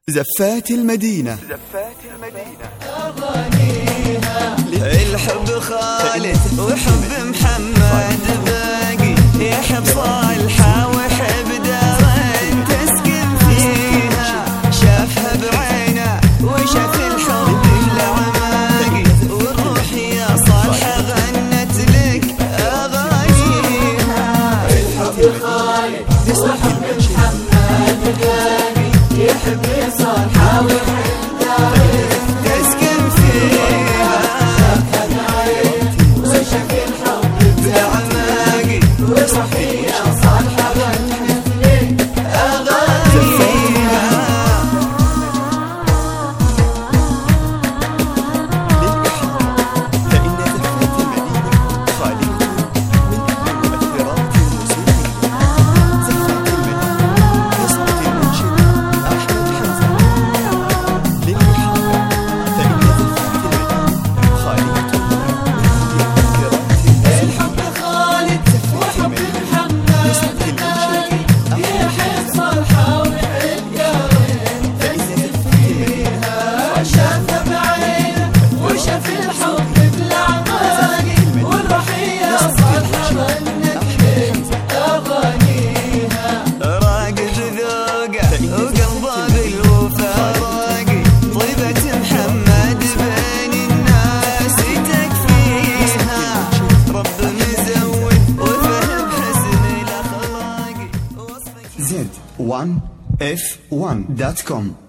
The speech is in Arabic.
زفات المدينة. الحب خالد وحب محمد باقي، يحب صالحة وحب دارين تسكن فيها، شافها بعينه وشاف الحب العماقي، والروح يا صالحة غنت لك أغانيها. الحب خالد وحب محمد باقي، يحب صالحة وحب دارين تسكن فيها، شافها بعينه وشاف الحب العماقي، والروح يا صالحة غنت لك أغانيها. فإن زفات المدينة خالية من المؤثرات الموسيقية. زفات المدينة قصة المنشد أحمد حمزة. للإحاطة فإن زفات المدينة خالية من المؤثرات. الحب خالد وحب محمد باقي، يحب صالحة وحب دارين تسكن فيها، شافها بعينه وشاف الحب بالعماقي، والروح يا صالحة غنت لك أغانيها. راقد ذوقه وقلبه بالوفا راقي، طيبة محمد بين الناس تكفيها، رب مزود وفهم حسن الأخلاق. Z1F1.com